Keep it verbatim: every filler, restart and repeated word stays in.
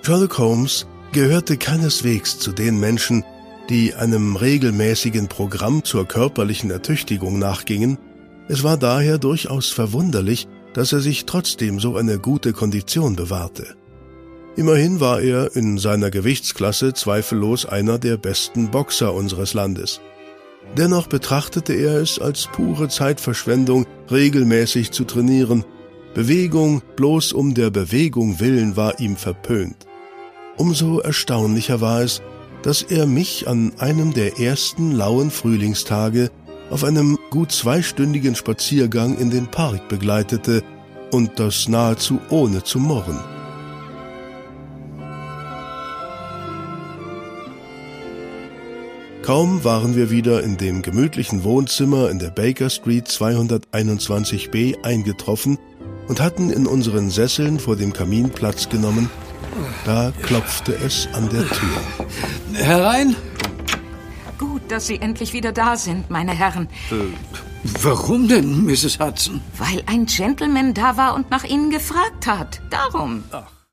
Sherlock Holmes gehörte keineswegs zu den Menschen, die einem regelmäßigen Programm zur körperlichen Ertüchtigung nachgingen. Es war daher durchaus verwunderlich, dass er sich trotzdem so eine gute Kondition bewahrte. Immerhin war er in seiner Gewichtsklasse zweifellos einer der besten Boxer unseres Landes. Dennoch betrachtete er es als pure Zeitverschwendung, regelmäßig zu trainieren. Bewegung bloß um der Bewegung willen war ihm verpönt. Umso erstaunlicher war es, dass er mich an einem der ersten lauen Frühlingstage auf einem gut zweistündigen Spaziergang in den Park begleitete, und das nahezu ohne zu murren. Kaum waren wir wieder in dem gemütlichen Wohnzimmer in der Baker Street zweihunderteinundzwanzig b eingetroffen und hatten in unseren Sesseln vor dem Kamin Platz genommen, da klopfte es an der Tür. Herein? Gut, dass Sie endlich wieder da sind, meine Herren. Äh, warum denn, Misses Hudson? Weil ein Gentleman da war und nach Ihnen gefragt hat. Darum. Ach.